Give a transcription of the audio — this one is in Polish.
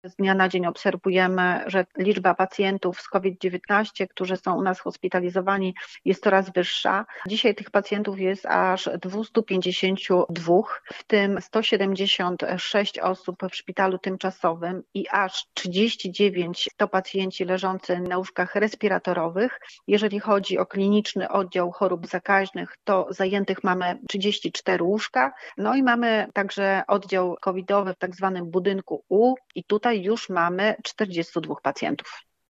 Z dnia na dzień obserwujemy, że liczba pacjentów z COVID-19, którzy są u nas hospitalizowani, jest coraz wyższa. Dzisiaj tych pacjentów jest aż 252, w tym 176 osób w szpitalu tymczasowym i aż 39 to pacjenci leżący na łóżkach respiratorowych. Jeżeli chodzi o kliniczny oddział chorób zakaźnych, to zajętych mamy 34 łóżka, no i mamy także oddział covidowy w tak zwanym budynku U i tutaj już mamy 42 pacjentów.